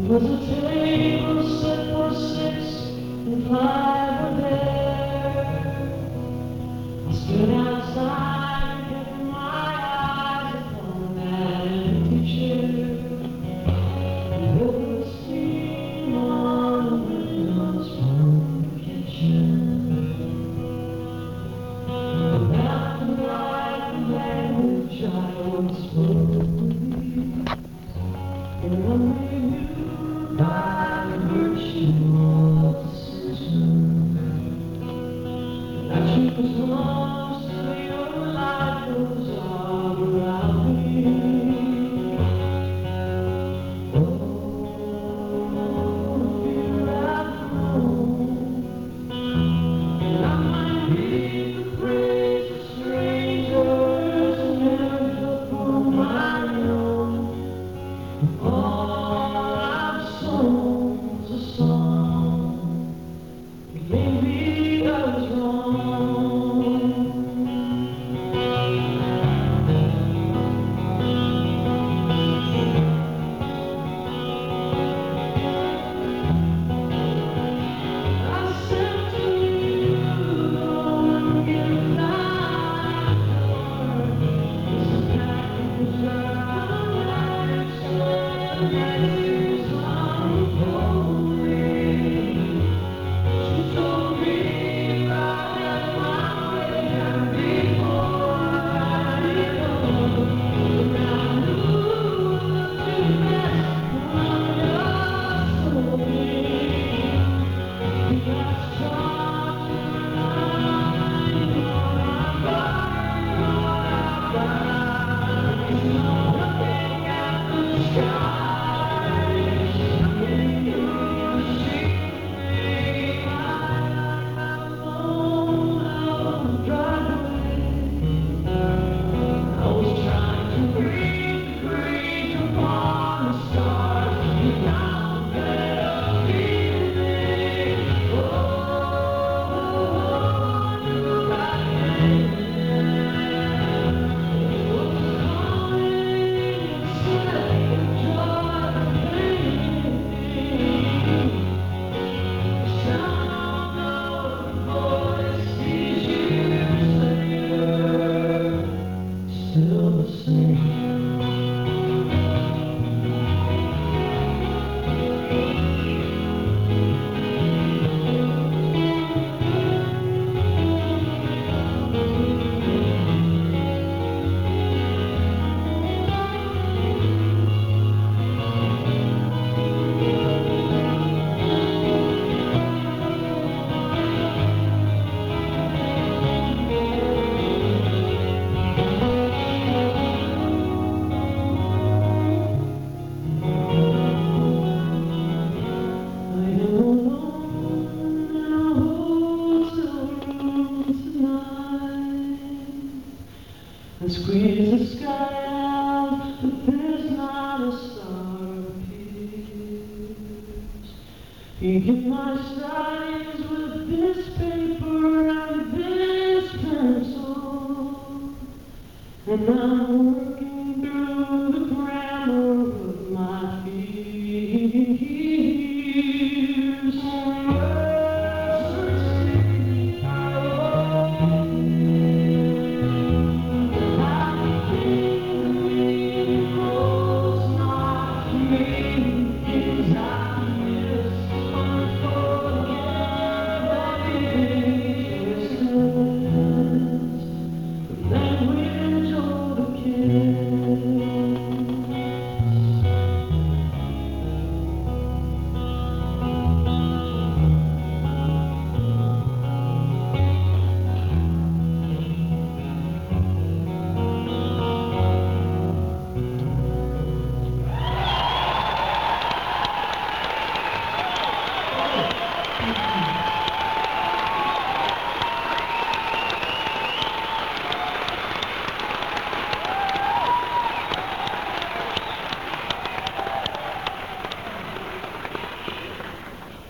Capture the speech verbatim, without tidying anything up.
was a table set for six, and five were there. I stood outside and kept my eyes upon that empty chair. And over the steam on the windows from the kitchen. About the right language I once spoke. And I knew by the virtue of decision that you was lost till your life goes all around me. Oh, feel right home. And I might meet the crazy strangers and never upon my own. All I've sown was a song. Maybe I was wrong. I said to you, don't get back. It's a package that still the same. And squeeze the sky out, but there's not a star appears. You get my studies with this paper and this pencil, and I'm